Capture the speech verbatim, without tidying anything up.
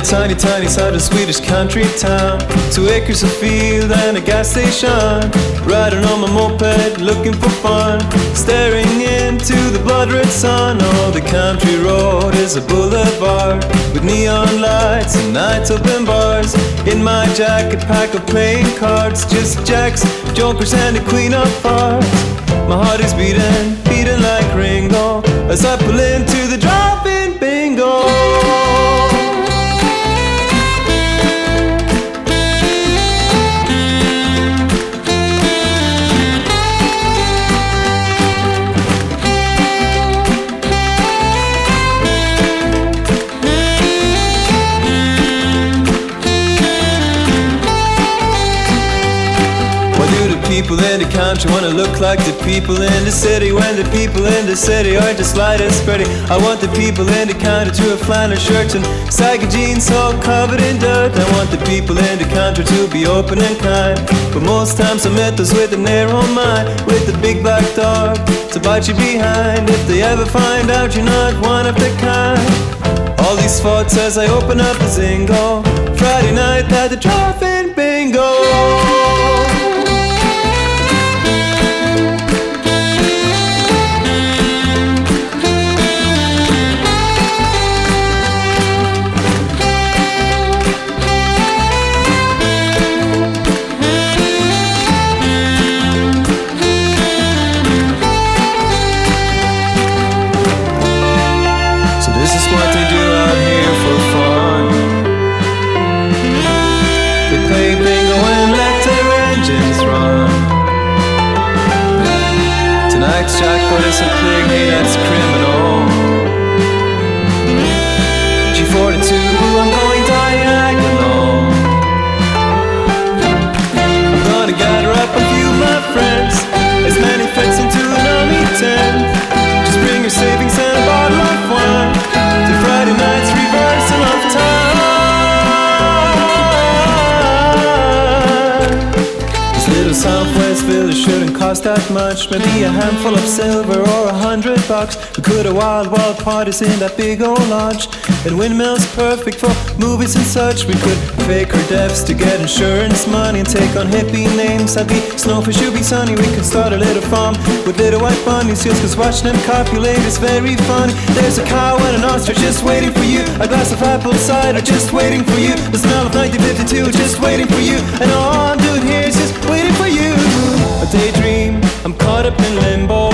tiny, tiny southern Swedish country town. Two acres of field and a gas station. Riding on my moped, looking for fun. Staring into the blood-red sun. Oh, the country road is a boulevard with neon lights and night open bars. In my jacket pack of playing cards, just jacks, jokers and the queen of hearts. My heart is beating, beating like Ringo as I pull into the drop-in bingo. People in the country wanna look like the people in the city, when the people in the city aren't the slightest pretty. I want the people in the country to have flannel shirts and saggy jeans all covered in dirt. I want the people in the country to be open and kind, but most times I met those with a narrow mind, with the big black dog to bite you behind if they ever find out you're not one of the kind. All these thoughts as I open up the Zingo, Friday night at the drop-in bingo. What they do out here for fun. They play bingo and let their engines run. Tonight's jackpot is a pig, hey, that's criminal. G forty-two, I'm going diagonal. I'm gonna gather up a few of my friends, as many fits into an army tent. Just bring your savings and a bottle of wine. Friday night's reversal of time. This little Southwest village shouldn't cost that much. Maybe a handful of silver or a hundred bucks. We could have wild, wild parties in that big old lodge. And windmills perfect for movies and such. We could fake our deaths to get insurance money and take on hippie names. I'd be snowfish, you'd be sunny. We could start a little farm with little white bunnies, just cause watching them copulate is very funny. There's a cow and an ostrich just waiting for you. A glass of apple cider just waiting for you. The smell of nineteen fifty-two just waiting for you. And all I'm doing here is just waiting for you. A daydream, I'm caught up in limbo.